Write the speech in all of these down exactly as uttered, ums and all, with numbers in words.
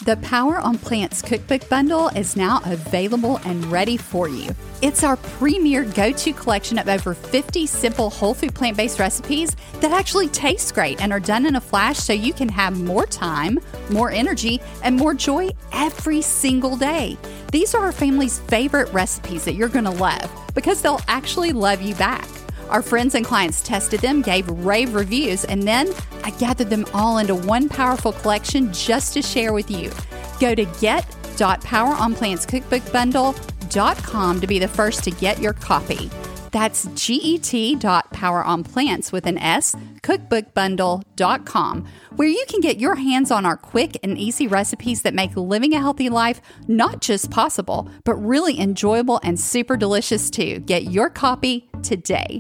The Power on Plants Cookbook Bundle is now available and ready for you. It's our premier go-to collection of over fifty simple whole food plant-based recipes that actually taste great and are done in a flash so you can have more time, more energy, and more joy every single day. These are our family's favorite recipes that you're going to love because they'll actually love you back. Our friends and clients tested them, gave rave reviews, and then I gathered them all into one powerful collection just to share with you. Go to get dot power on plants cookbook bundle dot com to be the first to get your copy. That's get dot power on plants with an S, cookbook bundle dot com, where you can get your hands on our quick and easy recipes that make living a healthy life not just possible, but really enjoyable and super delicious too. Get your copy today.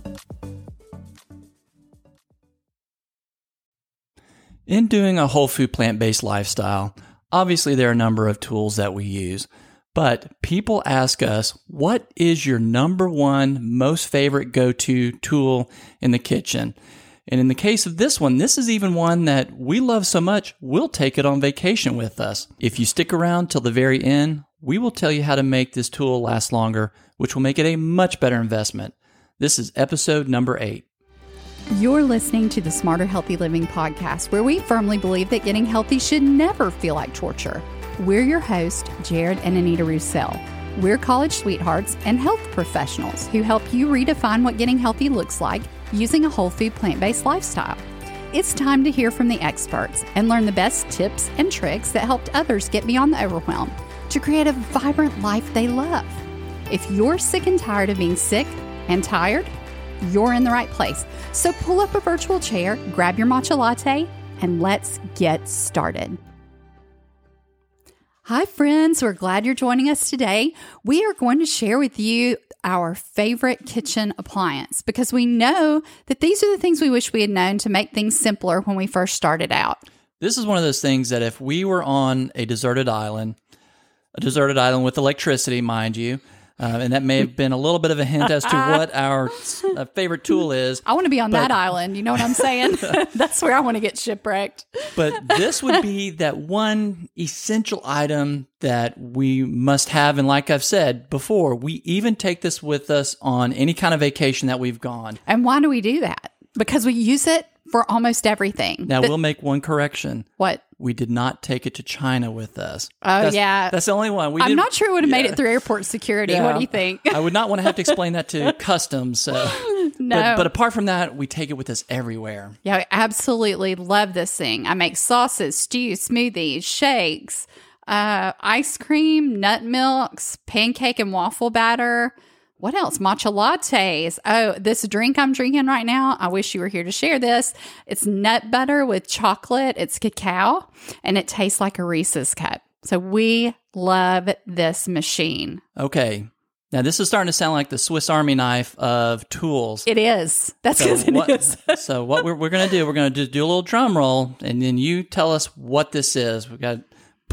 In doing a whole food plant-based lifestyle, obviously there are a number of tools that we use, but people ask us, what is your number one most favorite go-to tool in the kitchen? And in the case of this one, this is even one that we love so much, we'll take it on vacation with us. If you stick around till the very end, we will tell you how to make this tool last longer, which will make it a much better investment. This is episode number eight. You're listening to the Smarter Healthy Living podcast, where we firmly believe that getting healthy should never feel like torture. We're your hosts, Jared and Anita Roussel. We're college sweethearts and health professionals who help you redefine what getting healthy looks like using a whole food plant-based lifestyle. It's time to hear from the experts and learn the best tips and tricks that helped others get beyond the overwhelm to create a vibrant life they love. If you're sick and tired of being sick and tired, you're in the right place. So pull up a virtual chair, grab your matcha latte, and let's get started. Hi, friends. We're glad you're joining us today. We are going to share with you our favorite kitchen appliance because we know that these are the things we wish we had known to make things simpler when we first started out. This is one of those things that if we were on a deserted island, a deserted island with electricity, mind you, Uh, and that may have been a little bit of a hint as to what our uh, favorite tool is. I want to be on but, that island. You know what I'm saying? That's where I want to get shipwrecked. But this would be that one essential item that we must have. And like I've said before, we even take this with us on any kind of vacation that we've gone. And why do we do that? Because we use it for almost everything. Now, but, we'll make one correction. What? We did not take it to China with us. Oh, that's, yeah. That's the only one. We I'm did, not sure it would have yeah. made it through airport security. Yeah. What do you think? I would not want to have to explain that to customs. So. No. But, but apart from that, we take it with us everywhere. Yeah, I absolutely love this thing. I make sauces, stews, smoothies, shakes, uh, ice cream, nut milks, pancake and waffle batter. What else? Matcha lattes. Oh, this drink I'm drinking right now, I wish you were here to share this. It's nut butter with chocolate. It's cacao, and it tastes like a Reese's cup. So we love this machine. Okay. Now, this is starting to sound like the Swiss Army knife of tools. It is. That's so because it what, is. So what we're, we're going to do, we're going to do a little drum roll, and then you tell us what this is. We've got...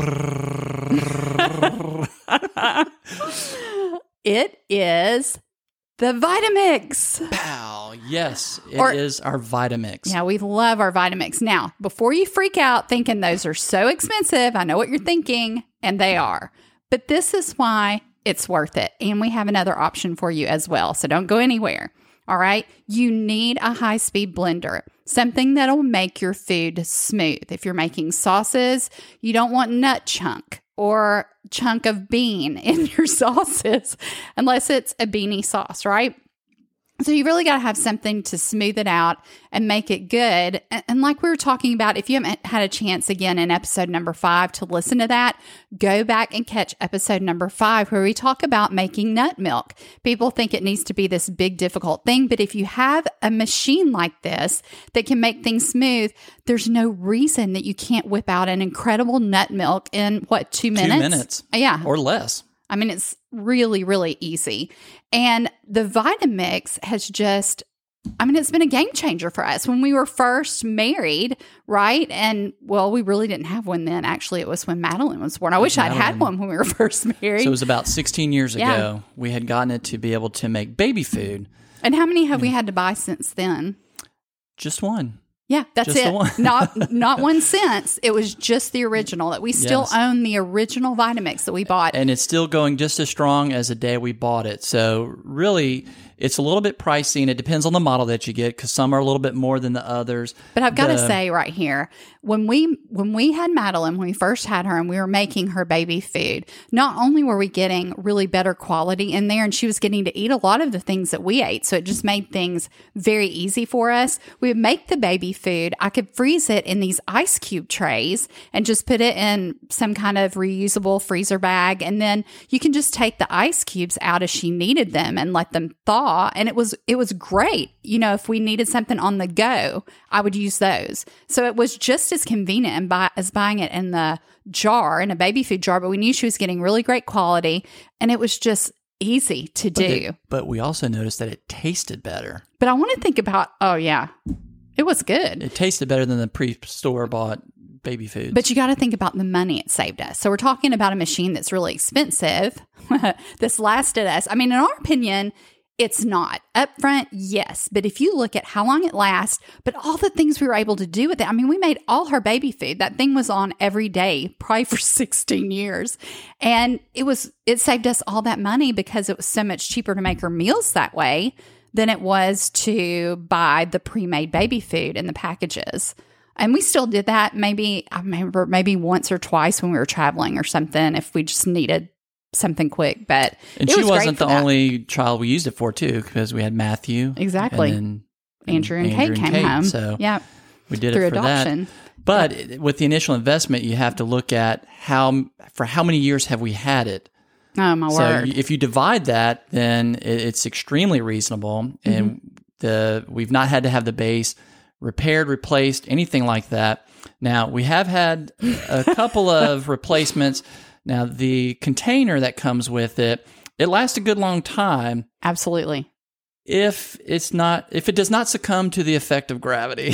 It is the Vitamix. Pow. Yes, it or, is our Vitamix. Yeah, we love our Vitamix. Now, before you freak out thinking those are so expensive, I know what you're thinking, and they are. But this is why it's worth it. And we have another option for you as well. So don't go anywhere. All right. You need a high-speed blender, something that'll make your food smooth. If you're making sauces, you don't want nut chunk or chunk of bean in your sauces, unless it's a beanie sauce, right? So you really got to have something to smooth it out and make it good. And, and like we were talking about, if you haven't had a chance again in episode number five to listen to that, go back and catch episode number five where we talk about making nut milk. People think it needs to be this big, difficult thing. But if you have a machine like this that can make things smooth, there's no reason that you can't whip out an incredible nut milk in, what, two minutes? Two minutes. Yeah. Or less. I mean, it's really, really easy. And the Vitamix has just, I mean, it's been a game changer for us. When we were first married, right? And, well, we really didn't have one then. Actually, it was when Madeline was born. I wish Madeline. I'd had one when we were first married. So it was about sixteen years yeah. ago. We had gotten it to be able to make baby food. And how many have we had to buy since then? Just one. Yeah, that's Just it. the one. not not one cent. It was just the original. That we still Yes. own the original Vitamix that we bought. And it's still going just as strong as the day we bought it. So really, it's a little bit pricey, and it depends on the model that you get because some are a little bit more than the others. But I've got to The- say right here, when we when we had Madeline, when we first had her, and we were making her baby food, not only were we getting really better quality in there, and she was getting to eat a lot of the things that we ate, so it just made things very easy for us. We would make the baby food. I could freeze it in these ice cube trays and just put it in some kind of reusable freezer bag, and then you can just take the ice cubes out as she needed them and let them thaw. And it was it was great. You know, if we needed something on the go, I would use those. So it was just as convenient and buy, as buying it in the jar, in a baby food jar, but we knew she was getting really great quality, and it was just easy to do. But, it- but we also noticed that it tasted better. But I want to think about, oh yeah, it was good. It tasted better than the pre-store bought baby food. But you got to think about the money it saved us. So we're talking about a machine that's really expensive, that's lasted us. I mean, in our opinion, it's not. Upfront, yes. But if you look at how long it lasts, but all the things we were able to do with it, I mean, we made all her baby food. That thing was on every day, probably for sixteen years. And it was, it saved us all that money because it was so much cheaper to make her meals that way than it was to buy the pre-made baby food in the packages. And we still did that maybe, I remember maybe once or twice when we were traveling or something, if we just needed something quick. But and it she was great wasn't for the that. only child we used it for, too, because we had Matthew. Exactly. And then Andrew and Kate came home. So yeah, we did through it for adoption. that. But it- with the initial investment, you have to look at how for how many years have we had it. Oh, my So word. y- if you divide that, then it- it's extremely reasonable, and Mm-hmm. the we've not had to have the base repaired, replaced, anything like that. Now we have had a couple of replacements. Now the container that comes with it, it lasts a good long time Absolutely. if it's not if it does not succumb to the effect of gravity.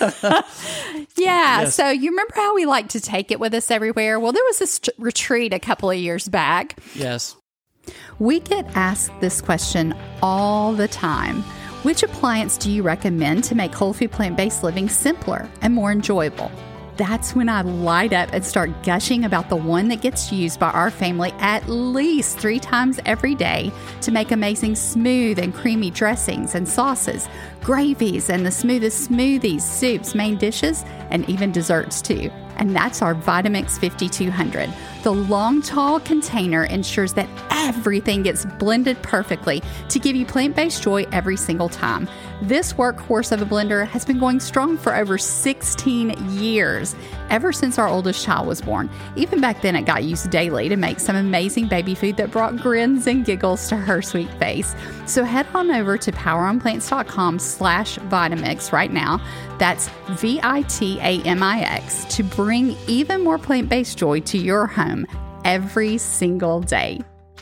Yeah. Yes. So you remember how we like to take it with us everywhere? Well, there was this t- retreat a couple of years back. Yes. We get asked this question all the time. Which appliance do you recommend to make whole food plant-based living simpler and more enjoyable? That's when I light up and start gushing about the one that gets used by our family at least three times every day to make amazing smooth and creamy dressings and sauces, gravies, and the smoothest smoothies, soups, main dishes, and even desserts too. And that's our Vitamix fifty-two hundred. The long, tall container ensures that everything gets blended perfectly to give you plant-based joy every single time. This workhorse of a blender has been going strong for over sixteen years, ever since our oldest child was born. Even back then, it got used daily to make some amazing baby food that brought grins and giggles to her sweet face. So head on over to poweronplants.com slash Vitamix right now. That's V I T A M I X to bring even more plant-based joy to your home every single day.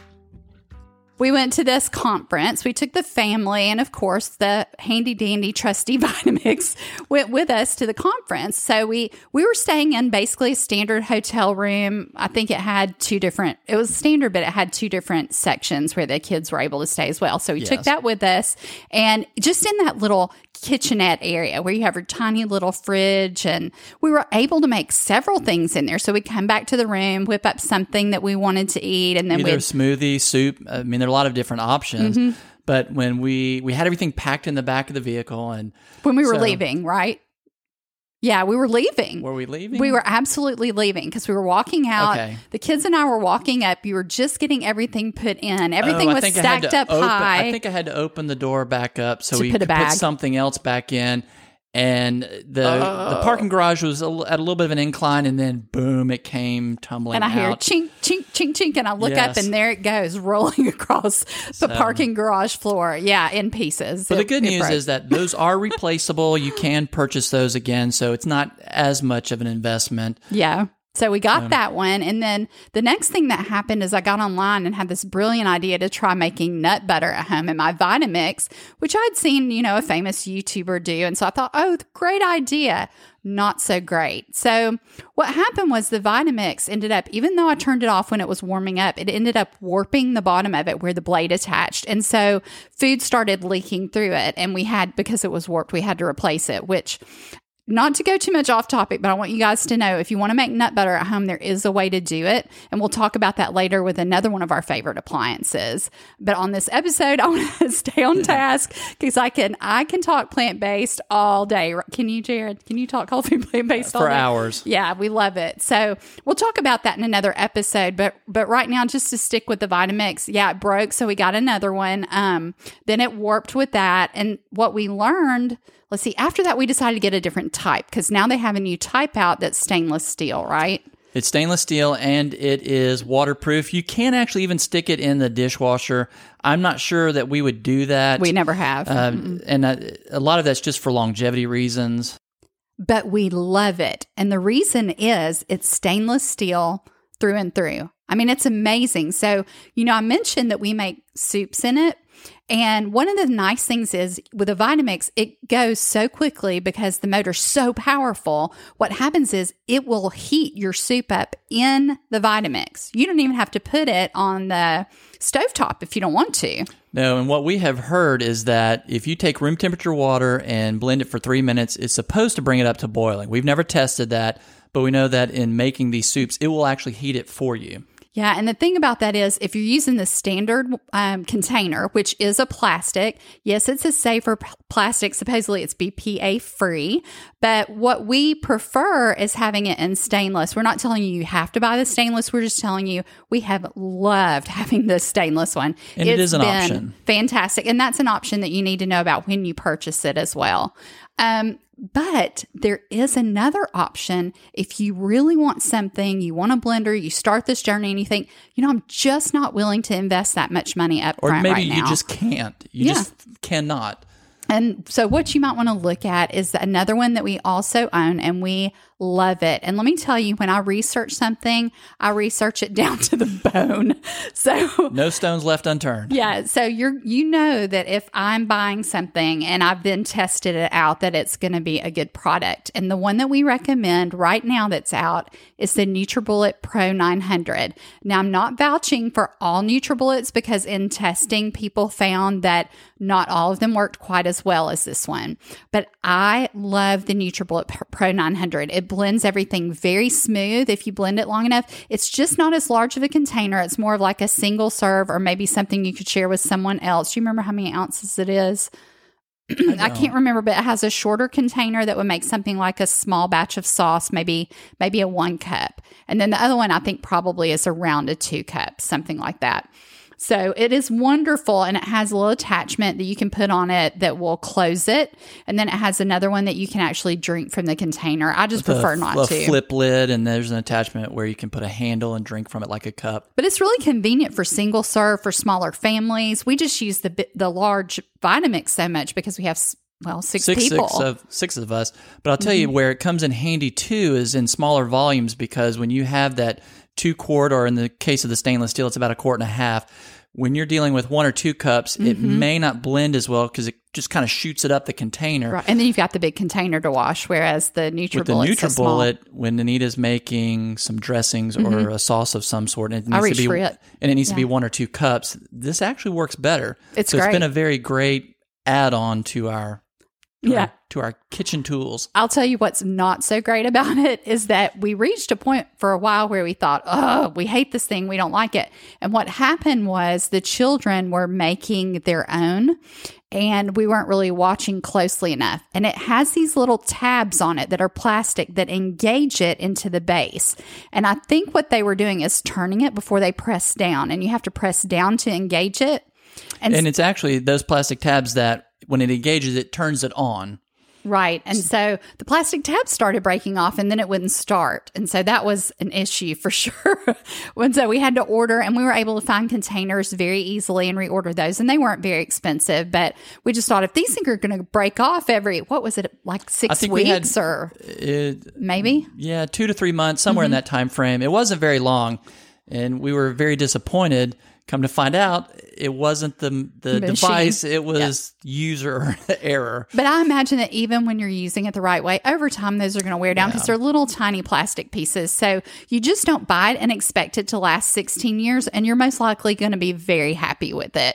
We went to this conference. We took the family, and of course, the handy dandy trusty Vitamix went with us to the conference. So we we were staying in basically a standard hotel room. I think it had two different. It was standard, but it had two different sections where the kids were able to stay as well. So we Yes. took that with us, and just in that little kitchenette area where you have your tiny little fridge, and we were able to make several things in there. So we'd come back to the room, whip up something that we wanted to eat, and then Either we'd smoothie, soup. I mean, there are a lot of different options. Mm-hmm. But when we we had everything packed in the back of the vehicle, and when we were So- leaving, right? Yeah, we were leaving. were we leaving? We were absolutely leaving because we were walking out. Okay. The kids and I were walking up. You were just getting everything put in. Everything Oh, I was think I had stacked to up open- high. I think I had to open the door back up so To we put a could bag. put something else back in. And the Oh. the parking garage was a, l- at a little bit of an incline, and then boom, it came tumbling and I hear out. chink, chink, chink, chink, and I look up, Yes. and there it goes, rolling across the parking garage floor. Yeah, in pieces. But the It- good it news broke. is that those are replaceable. You can purchase those again, so it's not as much of an investment. Yeah. So we got that one. And then the next thing that happened is I got online and had this brilliant idea to try making nut butter at home in my Vitamix, which I'd seen, you know, a famous YouTuber do. And so I thought, oh, great idea. Not so great. So what happened was the Vitamix ended up, even though I turned it off when it was warming up, it ended up warping the bottom of it where the blade attached. And so food started leaking through it. And we had, because it was warped, we had to replace it, which not to go too much off topic, but I want you guys to know if you want to make nut butter at home, there is a way to do it. And we'll talk about that later with another one of our favorite appliances. But on this episode, I want to stay on task because I can I can talk plant-based all day. Can you, Jared? Can you talk whole food plant-based all For day? hours. Yeah, we love it. So we'll talk about that in another episode. But but right now, just to stick with the Vitamix, yeah, it broke. So we got another one. Um, then it warped with that. And what we learned, let's see, after that, we decided to get a different type because now they have a new type out that's stainless steel, right? It's stainless steel and it is waterproof. You can actually even stick it in the dishwasher. I'm not sure that we would do that. We never have. Um, and uh, a lot of that's just for longevity reasons. But we love it. And the reason is it's stainless steel through and through. I mean, it's amazing. So, you know, I mentioned that we make soups in it. And one of the nice things is with a Vitamix, it goes so quickly because the motor's so powerful. What happens is it will heat your soup up in the Vitamix. You don't even have to put it on the stovetop if you don't want to. No, and what we have heard is that if you take room temperature water and blend it for three minutes, it's supposed to bring it up to boiling. We've never tested that, but we know that in making these soups, it will actually heat it for you. Yeah, and the thing about that is if you're using the standard um, container, which is a plastic, yes, it's a safer p- plastic. Supposedly it's B P A free, but what we prefer is having it in stainless. We're not telling you you have to buy the stainless. We're just telling you we have loved having the stainless one. And it's it is an been option. Fantastic. And that's an option that you need to know about when you purchase it as well. Um, But there is another option. If you really want something, you want a blender, you start this journey and you think, you know, I'm just not willing to invest that much money up front Or maybe right now. you just can't. You Yeah. just cannot. And so what you might want to look at is another one that we also own and we love it. And let me tell you, when I research something, I research it down to the bone. So No stones left unturned. yeah, so you're you know that if I'm buying something and I've then tested it out, that it's going to be a good product. And the one that we recommend right now that's out is the NutriBullet Pro nine hundred. Now, I'm not vouching for all NutriBullets because in testing, people found that not all of them worked quite as well as this one. But I love the NutriBullet Pro nine hundred. It blends everything very smooth if you blend it long enough. It's just not as large of a container. It's more of like a single serve or maybe something you could share with someone else. Do you remember how many ounces it is? I, I can't remember, but it has a shorter container that would make something like a small batch of sauce, maybe maybe a one cup. And then the other one I think probably is around a two cup, something like that. So it is wonderful, and it has a little attachment that you can put on it that will close it. And then it has another one that you can actually drink from the container. I just With prefer a, not a to. flip lid, and there's an attachment where you can put a handle and drink from it like a cup. But it's really convenient for single serve, for smaller families. We just use the the large Vitamix so much because we have, well, six, Six, people. six of six of us. But I'll tell Mm-hmm. you where it comes in handy too is in smaller volumes, because when you have that two quart, or in the case of the stainless steel, it's about a quart and a half. When you're dealing with one or two cups, mm-hmm. it may not blend as well because it just kind of shoots it up the container. Right. And then you've got the big container to wash, whereas the NutriBullet With the NutriBullet, when Anita's making some dressings mm-hmm. or a sauce of some sort, and it needs I reach to be for it. and it needs Yeah. to be one or two cups, this actually works better. It's so great. it's been a very great add-on to our to Yeah. our, to our kitchen tools. I'll tell you what's not so great about it is that we reached a point for a while where we thought, oh, we hate this thing. We don't like it. And what happened was the children were making their own and we weren't really watching closely enough. And it has these little tabs on it that are plastic that engage it into the base. And I think what they were doing is turning it before they press down. And you have to press down to engage it. And, and it's actually those plastic tabs that when it engages, it turns it on. Right. And so the plastic tabs started breaking off and then it wouldn't start. And so that was an issue for sure. And so we had to order, and we were able to find containers very easily and reorder those. And they weren't very expensive, but we just thought if these things are going to break off every, what was it, like six I think weeks we had, or it, maybe? Yeah, two to three months, somewhere Mm-hmm. in that time frame. It wasn't very long. And we were very disappointed. Come to find out, it wasn't the the Machine. device; it was yep. user error. But I imagine that even when you're using it the right way, over time those are going to wear down because Yeah. they're little tiny plastic pieces. So you just don't buy it and expect it to last sixteen years, and you're most likely going to be very happy with it.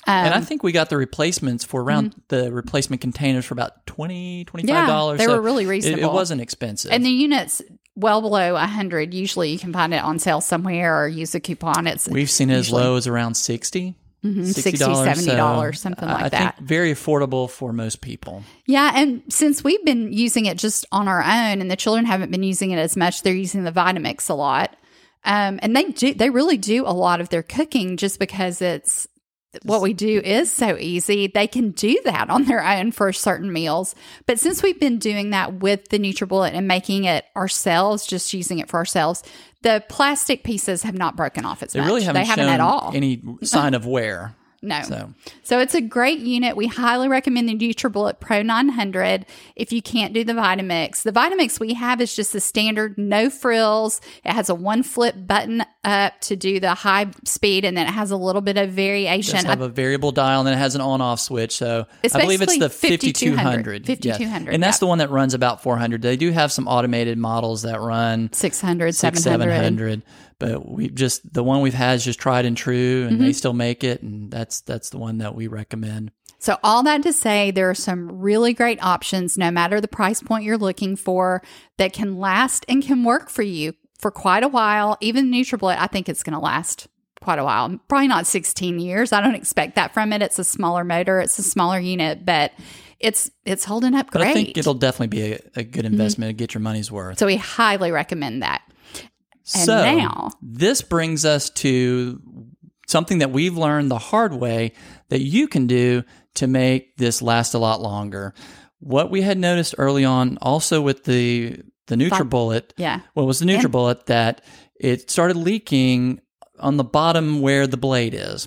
Um, and I think we got the replacements for around mm-hmm. the replacement containers for about twenty dollars, twenty-five dollars. Yeah, they so were really reasonable. It, it wasn't expensive. And the units well below one hundred, usually you can find it on sale somewhere or use a coupon. It's We've seen it usually, as low as around sixty dollars. Mm-hmm, sixty dollars, seventy dollars, so something like I that. Think very affordable for most people. Yeah, and since we've been using it just on our own and the children haven't been using it as much, they're using the Vitamix a lot. Um, and they do, they really do a lot of their cooking just because it's what we do is so easy. They can do that on their own for certain meals. But since we've been doing that with the NutriBullet and making it ourselves, just using it for ourselves, the plastic pieces have not broken off as they much. Really haven't they haven't shown at all. any sign of wear. No. So. so it's a great unit. We highly recommend the NutriBullet Pro nine hundred if you can't do the Vitamix. The Vitamix we have is just the standard, no frills. It has a one flip button up to do the high speed, and then it has a little bit of variation. It does have a variable dial, and then it has an on-off switch. So it's I believe it's the fifty-two fifty-two hundred. fifty-two hundred. Yes. And that's yep. the one that runs about four hundred. They do have some automated models that run six hundred, six, seven hundred. seven hundred. But we just the one we've had is just tried and true, and mm-hmm. they still make it, and that's that's the one that we recommend. So all that to say, there are some really great options, no matter the price point you're looking for, that can last and can work for you for quite a while. Even NutriBullet, I think it's going to last quite a while. Probably not sixteen years. I don't expect that from it. It's a smaller motor. It's a smaller unit, but it's it's holding up great. But I think it'll definitely be a, a good investment mm-hmm. to get your money's worth. So we highly recommend that. And so now, this brings us to something that we've learned the hard way that you can do to make this last a lot longer. What we had noticed early on also with the the NutriBullet, yeah. well, it was the NutriBullet and- that it started leaking on the bottom where the blade is.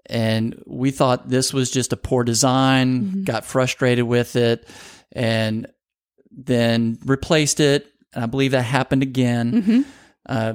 And we thought this was just a poor design, mm-hmm. got frustrated with it, and then replaced it. And I believe that happened again. Mm-hmm. Uh,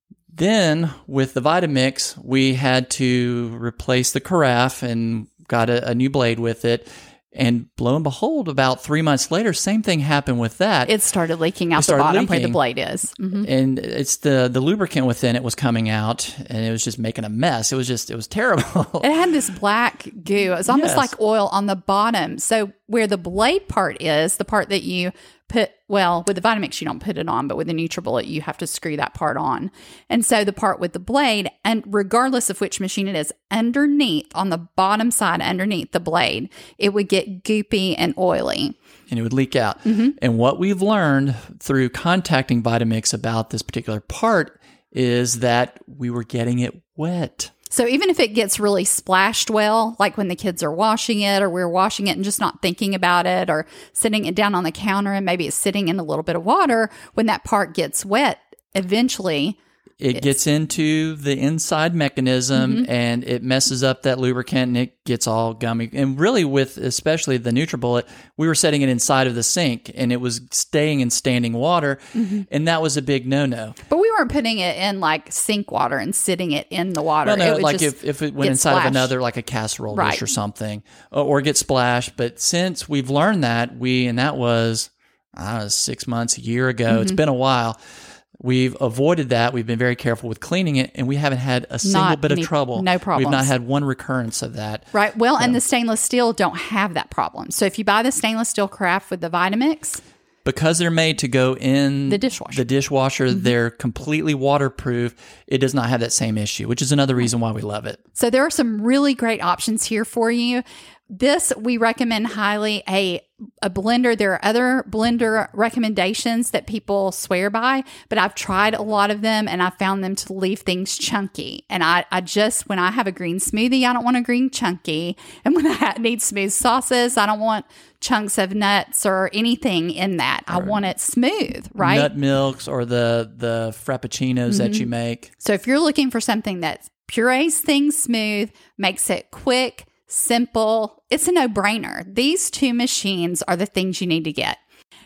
then with the Vitamix, we had to replace the carafe and got a, a new blade with it. And lo and behold, about three months later, same thing happened with that. It started leaking out started the bottom leaking, where the blade is. Mm-hmm. And it's the, the lubricant within it was coming out, and it was just making a mess. It was just, it was terrible. It had this black goo. It was almost Yes. like oil on the bottom. So where the blade part is, the part that you put, well, with the Vitamix, you don't put it on, but with the NutriBullet, you have to screw that part on. And so the part with the blade, and regardless of which machine it is, underneath, on the bottom side, underneath the blade, it would get goopy and oily. And it would leak out. Mm-hmm. And what we've learned through contacting Vitamix about this particular part is that we were getting it wet. So even if it gets really splashed well, like when the kids are washing it or we're washing it and just not thinking about it, or sitting it down on the counter and maybe it's sitting in a little bit of water, when that part gets wet, eventually it gets into the inside mechanism mm-hmm. and it messes up that lubricant and it gets all gummy. And really with especially the NutriBullet, we were setting it inside of the sink and it was staying in standing water. Mm-hmm. And that was a big no-no. But we weren't putting it in like sink water and sitting it in the water. Well, no, it would like just if, if it went inside splashed. of another, like a casserole right. dish or something, or, or get splashed. But since we've learned that, we, and that was, I don't know, six months, a year ago, mm-hmm. it's been a while. We've avoided that. We've been very careful with cleaning it, and we haven't had a single not bit of any, trouble. No problems. We've not had one recurrence of that. Right. Well, so. And the stainless steel don't have that problem. So if you buy the stainless steel carafe with the Vitamix, because they're made to go in the dishwasher, the dishwasher, mm-hmm. they're completely waterproof. It does not have that same issue, which is another reason why we love it. So there are some really great options here for you. This, we recommend highly a, a blender. There are other blender recommendations that people swear by, but I've tried a lot of them and I found them to leave things chunky. And I, I just, when I have a green smoothie, I don't want a green chunky. And when I need smooth sauces, I don't want chunks of nuts or anything in that. Or I want it smooth, right? Nut milks or the, the frappuccinos mm-hmm. that you make. So if you're looking for something that purees things smooth, makes it quick, simple, it's a no-brainer. These two machines are the things you need to get.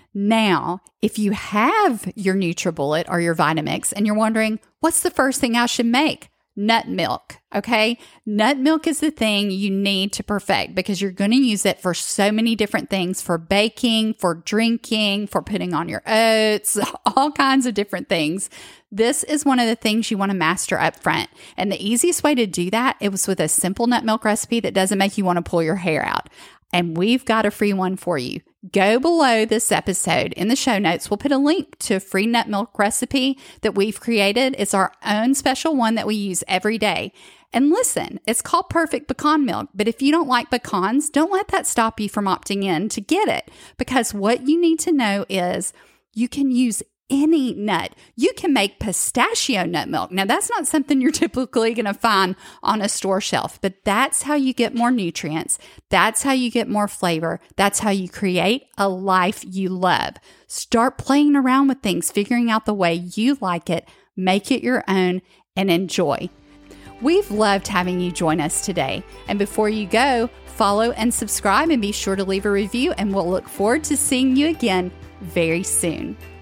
Now, if you have your NutriBullet or your Vitamix and you're wondering, what's the first thing I should make? nut milk. Okay. Nut milk is the thing you need to perfect because you're going to use it for so many different things, for baking, for drinking, for putting on your oats, all kinds of different things. This is one of the things you want to master up front. And the easiest way to do that, it was with a simple nut milk recipe that doesn't make you want to pull your hair out. And we've got a free one for you. Go below this episode in the show notes. We'll put a link to a free nut milk recipe that we've created. It's our own special one that we use every day. And listen, it's called Perfect Pecan Milk, but if you don't like pecans, don't let that stop you from opting in to get it. Because what you need to know is you can use any nut. You can make pistachio nut milk. Now, that's not something you're typically going to find on a store shelf, but that's how you get more nutrients. That's how you get more flavor. That's how you create a life you love. Start playing around with things, figuring out the way you like it, make it your own, and enjoy. We've loved having you join us today. And before you go, follow and subscribe and be sure to leave a review, and we'll look forward to seeing you again very soon.